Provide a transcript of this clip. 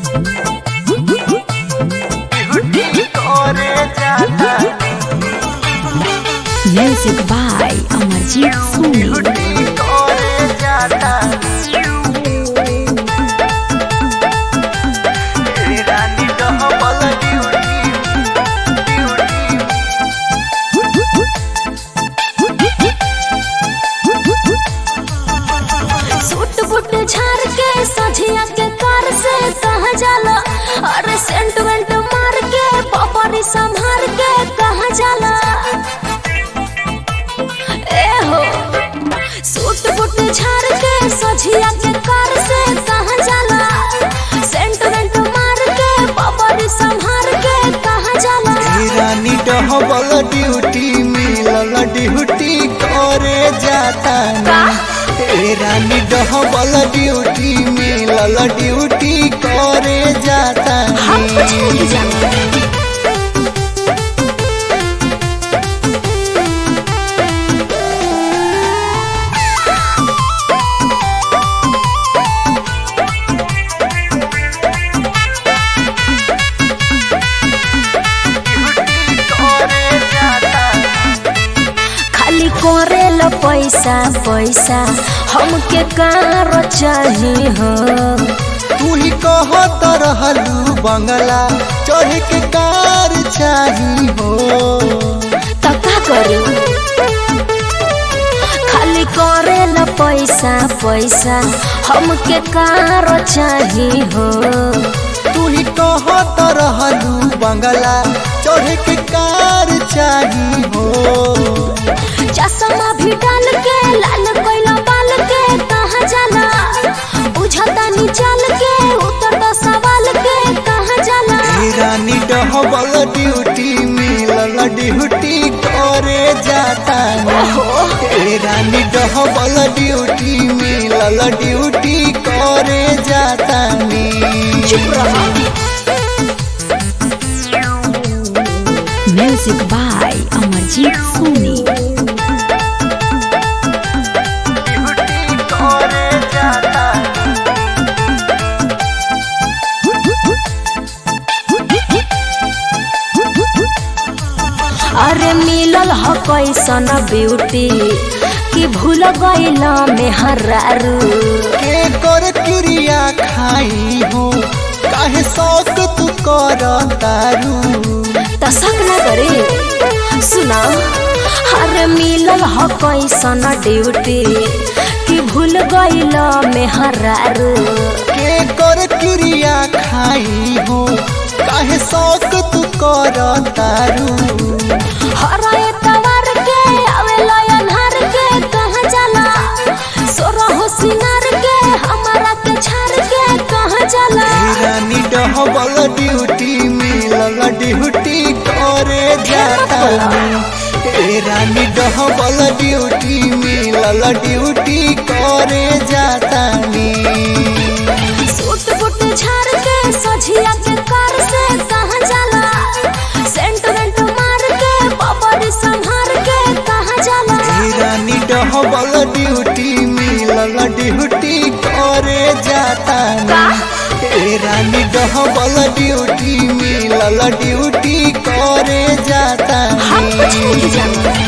Music by Amarjeet Soni. Suit boot झाड़ के सझिया के कार से कहाँ जाला, अरे सेंट वेंट मार के पापड़ी संभार के कहाँ जाला। ए हो सूट बूट झाड़ के सझिया के कार से कहाँ जाला, सेंट वेंट मार के पापड़ी संभार के कहाँ जाला। रानी डबल ड्यूटी मिलल ड्यूटी करे जाता रानी डबल ड्यूटी मिलल ड्यूटी करे जाता हम कुछ नहीं जानते। खाली करेल पैसा पैसा हमके कार चाहिए हो। तू ही कहत रहलू बंगला चढ़ के कार चाही हो। तो का करी खाली करेल पैसा पैसा हमके कार चाहिए हो। तू ही कहत रहलू बंगला चढ़ के कार चाही हो। चश्मा भी डाल के लाल कोइला बाल के कहाँ जाला, बुझता नहीं चल के उतर तो सवाल के कहाँ जाला। रानी डबल ड्यूटी मिलल ड्यूटी करे जाता रानी डबल ड्यूटी मिलल ड्यूटी करे जाता चुप रहो। Music by Amarjeet Soni. अरे मिलल ह कैसन ब्यूटी कि भूल गइला में हरारू। के कर क्रिया खाई हो काहे शौक तू कर तारू। तो शक न करे सुना, अरे मिलल ह कैसन ड्यूटी कि भूल गइला में हरारू। के कर क्रिया खाई हो काहे शौक तू कर तारू। हराए तवार के आवेला अन्हार के कहाँ जाला, सोरह सिंगार के हमारा के छाड़ के कहाँ जाला। रानी डबल ड्यूटी मिलल ड्यूटी करे जाता रानी डबल ड्यूटी मिलल ड्यूटी करे जाता सूट बूट झाड़ के सझिया के कार से कहाँ जाला, सेंट वेंट मार के पापड़ी संभार के कहाँ जाला। रानी डबल ड्यूटी मिलल ड्यूटी करे जाता रानी डबल ड्यूटी मिलल ड्यूटी करे जाता हम कुछ नहीं जानते।